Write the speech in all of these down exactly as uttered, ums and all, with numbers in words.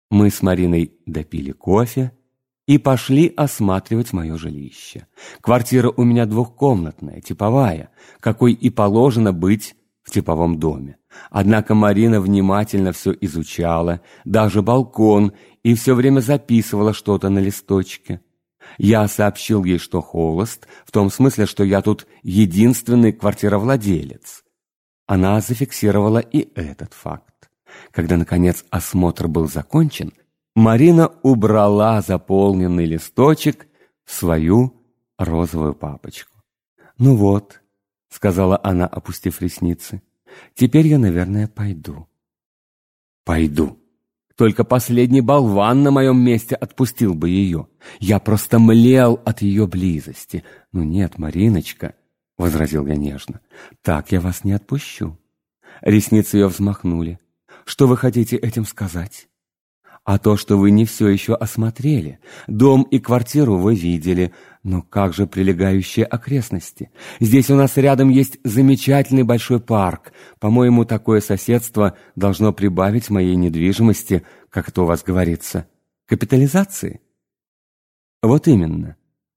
Мы с Мариной допили кофе и пошли осматривать мое жилище. Квартира у меня двухкомнатная, типовая, какой и положено быть в типовом доме. Однако Марина внимательно все изучала, даже балкон, и все время записывала что-то на листочке. Я сообщил ей, что холост, в том смысле, что я тут единственный квартировладелец. Она зафиксировала и этот факт. Когда, наконец, осмотр был закончен, Марина убрала заполненный листочек в свою розовую папочку. «Ну вот», — сказала она, опустив ресницы, — «теперь я, наверное, пойду». «Пойду». Только последний болван на моем месте отпустил бы ее. Я просто млел от ее близости. «Ну нет, Мариночка», — возразил я нежно, — «так я вас не отпущу». Ресницы ее взмахнули. «Что вы хотите этим сказать?» «А то, что вы не все еще осмотрели. Дом и квартиру вы видели, но как же прилегающие окрестности? Здесь у нас рядом есть замечательный большой парк. По-моему, такое соседство должно прибавить моей недвижимости, как это у вас говорится, капитализации». «Вот именно».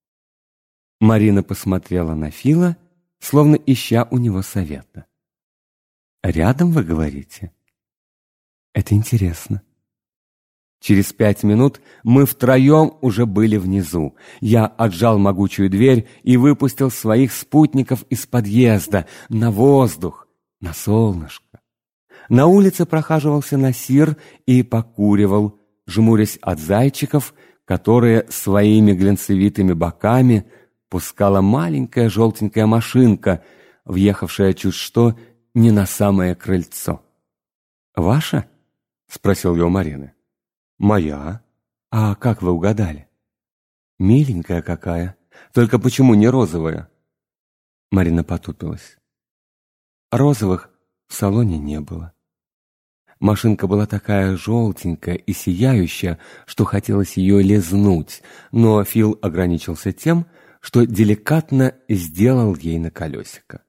Марина посмотрела на Фила, словно ища у него совета. «Рядом, вы говорите? Это интересно». Через пять минут мы втроем уже были внизу. Я отжал могучую дверь и выпустил своих спутников из подъезда на воздух, на солнышко. На улице прохаживался Насир и покуривал, жмурясь от зайчиков, которые своими глянцевитыми боками пускала маленькая желтенькая машинка, въехавшая чуть что не на самое крыльцо. «Ваша?» — спросил я у Марины. «Моя. А как вы угадали?» «Миленькая какая. Только почему не розовая?» Марина потупилась. Розовых в салоне не было. Машинка была такая желтенькая и сияющая, что хотелось ее лизнуть, но Фил ограничился тем, что деликатно сделал ей на колесико.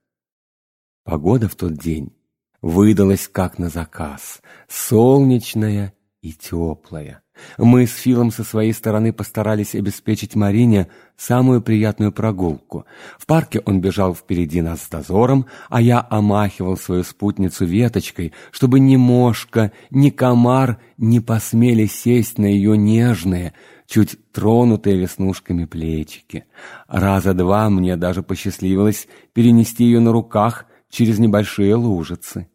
Погода в тот день выдалась как на заказ, солнечная и теплая. Мы с Филом со своей стороны постарались обеспечить Марине самую приятную прогулку. В парке он бежал впереди нас с дозором, а я омахивал свою спутницу веточкой, чтобы ни мошка, ни комар не посмели сесть на ее нежные, чуть тронутые веснушками плечики. Раза два мне даже посчастливилось перенести ее на руках через небольшие лужицы.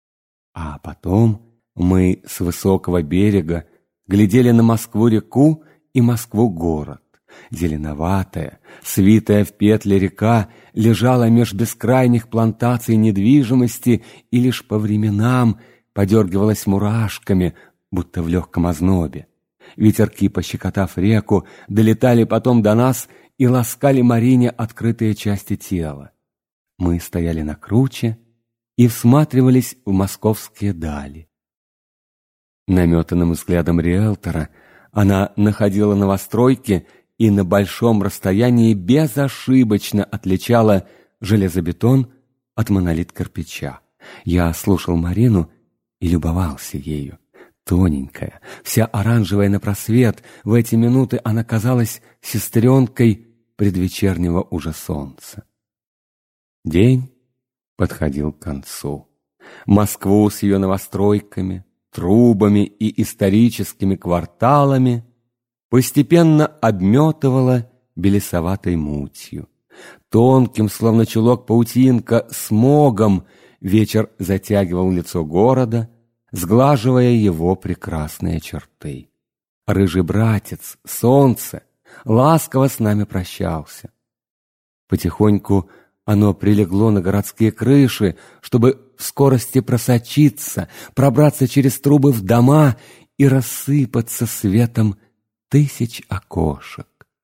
А потом мы с высокого берега глядели на Москву-реку и Москву-город. Зеленоватая, свитая в петли река лежала меж бескрайних плантаций недвижимости и лишь по временам подергивалась мурашками, будто в легком ознобе. Ветерки, пощекотав реку, долетали потом до нас и ласкали Марине открытые части тела. Мы стояли на круче и всматривались в московские дали. Наметанным взглядом риэлтора она находила новостройки и на большом расстоянии безошибочно отличала железобетон от монолит кирпича. Я слушал Марину и любовался ею. Тоненькая, вся оранжевая напросвет, в эти минуты она казалась сестренкой предвечернего уже солнца. День подходил к концу. Москву с ее новостройками, трубами и историческими кварталами постепенно обметывала белесоватой мутью. Тонким, словно чулок паутинка, смогом вечер затягивал лицо города, сглаживая его прекрасные черты. Рыжий братец, солнце, ласково с нами прощался. Потихоньку оно прилегло на городские крыши, чтобы в скорости просочиться, пробраться через трубы в дома и рассыпаться светом тысяч окошек.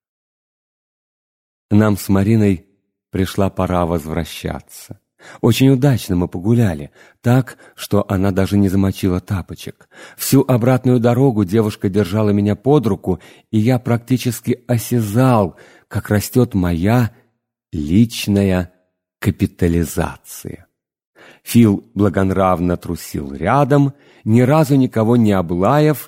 Нам с Мариной пришла пора возвращаться. Очень удачно мы погуляли, так, что она даже не замочила тапочек. Всю обратную дорогу девушка держала меня под руку, и я практически осязал, как растет моя личная капитализация. Фил благонравно трусил рядом, ни разу никого не облаяв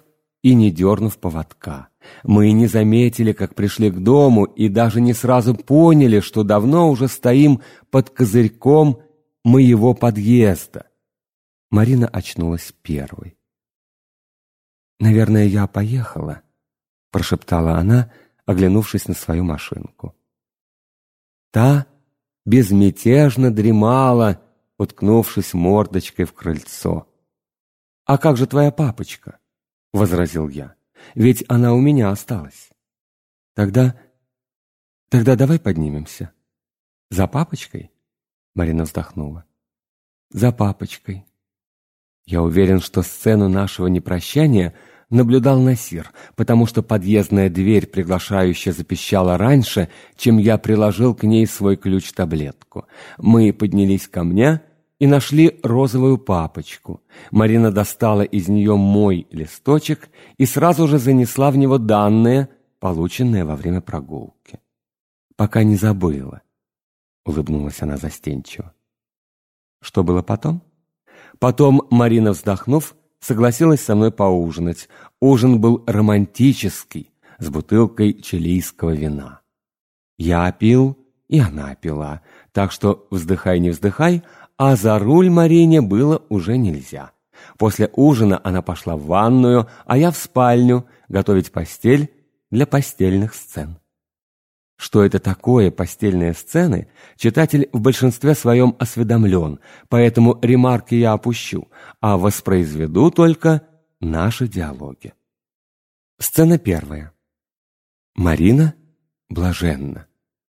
и не дернув поводка. Мы не заметили, как пришли к дому, и даже не сразу поняли, что давно уже стоим под козырьком моего подъезда. Марина очнулась первой. «Наверное, я поехала», — прошептала она, оглянувшись на свою машинку. Та безмятежно дремала, уткнувшись мордочкой в крыльцо. «А как же твоя папочка?» — возразил я. «Ведь она у меня осталась». «Тогда... тогда давай поднимемся». «За папочкой?» — Марина вздохнула. «За папочкой». Я уверен, что сцену нашего непрощания наблюдал Насир, потому что подъездная дверь приглашающе запищала раньше, чем я приложил к ней свой ключ-таблетку. Мы поднялись ко мне и нашли розовую папочку. Марина достала из нее мой листочек и сразу же занесла в него данные, полученные во время прогулки. «Пока не забыла», — улыбнулась она застенчиво. Что было потом? Потом Марина, вздохнув, согласилась со мной поужинать. Ужин был романтический, с бутылкой чилийского вина. Я пил, и она пила, так что вздыхай не вздыхай, а за руль Марине было уже нельзя. После ужина она пошла в ванную, а я в спальню готовить постель для постельных сцен. Что это такое постельные сцены, читатель в большинстве своем осведомлен, поэтому ремарки я опущу, а воспроизведу только наши диалоги. Сцена первая. Марина блаженна.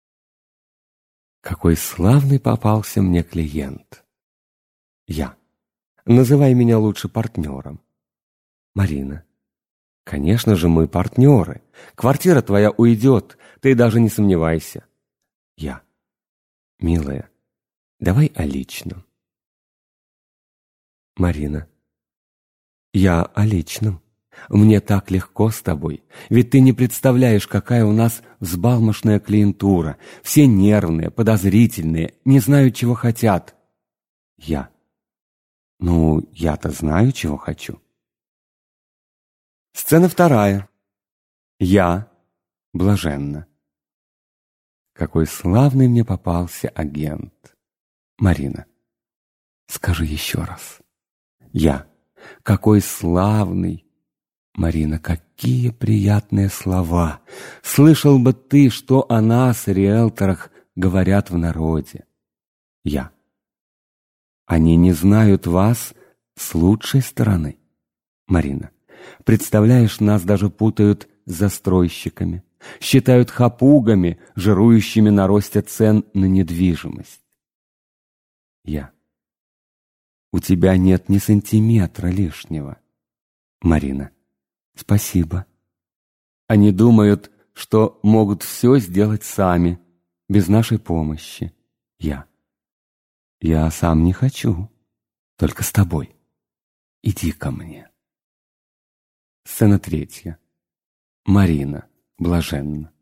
Какой славный попался мне клиент. Я. Называй меня лучше партнером. Марина. Конечно же, мы партнеры. Квартира твоя уйдет, ты даже не сомневайся. Я. Милая, давай о личном. Марина. Я о личном. Мне так легко с тобой, ведь ты не представляешь, какая у нас взбалмошная клиентура. Все нервные, подозрительные, не знают, чего хотят. Я. Ну, я-то знаю, чего хочу. Сцена вторая. Я блаженна. Какой славный мне попался агент. Марина. Скажи еще раз. Я. Какой славный. Марина. Какие приятные слова. Слышал бы ты, что о нас, риэлторах, говорят в народе. Я. Они не знают вас с лучшей стороны. Марина. Представляешь, нас даже путают с застройщиками, считают хапугами, жирующими на росте цен на недвижимость. Я. У тебя нет ни сантиметра лишнего. Марина. Спасибо. Они думают, что могут все сделать сами, без нашей помощи. Я. Я сам не хочу, только с тобой. Иди ко мне. Сцена третья. Марина блаженна.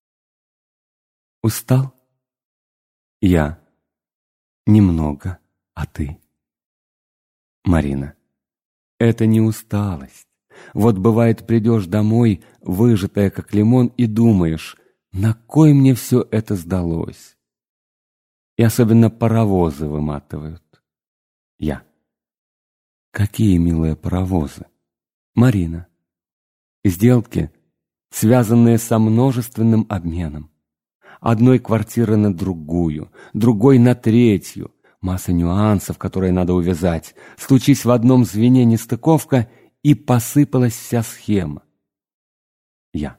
Устал? Я. Немного. А ты? Марина. Это не усталость. Вот бывает, придешь домой, выжатая как лимон, и думаешь, на кой мне все это сдалось? И особенно паровозы выматывают. Я. Какие милые паровозы? Марина. Сделки, связанные со множественным обменом. Одной квартиры на другую, другой на третью. Масса нюансов, которые надо увязать. Случись в одном звене нестыковка, и посыпалась вся схема. Я.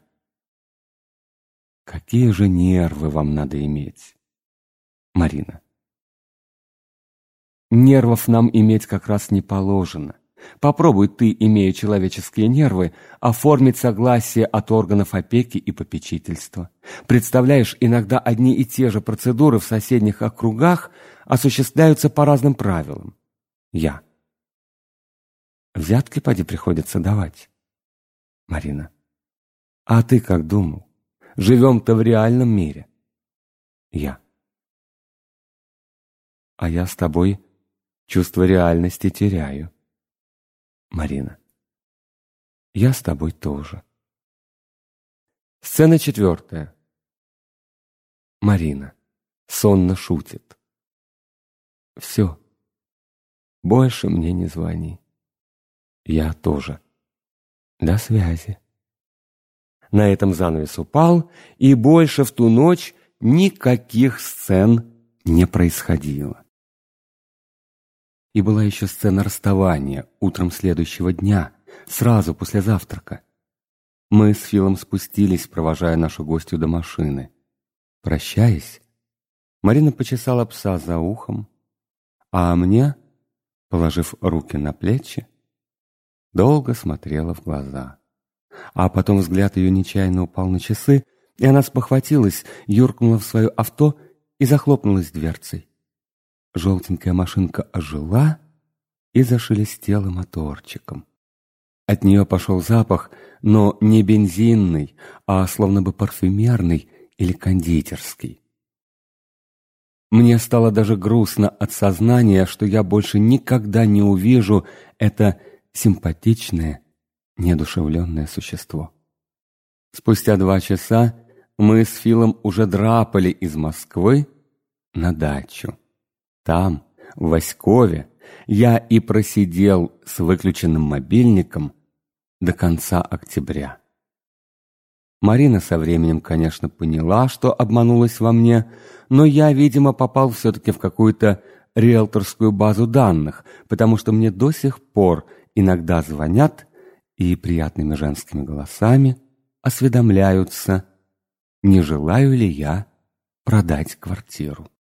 Какие же нервы вам надо иметь? Марина. Нервов нам иметь как раз не положено. Попробуй ты, имея человеческие нервы, оформить согласие от органов опеки и попечительства. Представляешь, иногда одни и те же процедуры в соседних округах осуществляются по разным правилам. Я. Взятки поди приходится давать. Марина. А ты как думал? Живем-то в реальном мире. Я. А я с тобой чувство реальности теряю. Марина. Я с тобой тоже. Сцена четвертая. Марина сонно шутит. Все. Больше мне не звони. Я тоже. До связи. На этом занавес упал, и больше в ту ночь никаких сцен не происходило. И была еще сцена расставания утром следующего дня, сразу после завтрака. Мы с Филом спустились, провожая нашу гостью до машины. Прощаясь, Марина почесала пса за ухом, а мне, положив руки на плечи, долго смотрела в глаза. А потом взгляд ее нечаянно упал на часы, и она спохватилась, юркнула в свое авто и захлопнулась дверцей. Желтенькая машинка ожила и зашелестела моторчиком. От нее пошел запах, но не бензинный, а словно бы парфюмерный или кондитерский. Мне стало даже грустно от сознания, что я больше никогда не увижу это симпатичное, неодушевленное существо. Спустя два часа мы с Филом уже драпали из Москвы на дачу. Там, в Васькове, я и просидел с выключенным мобильником до конца октября. Марина со временем, конечно, поняла, что обманулась во мне, но я, видимо, попал все-таки в какую-то риэлторскую базу данных, потому что мне до сих пор иногда звонят и приятными женскими голосами осведомляются, не желаю ли я продать квартиру.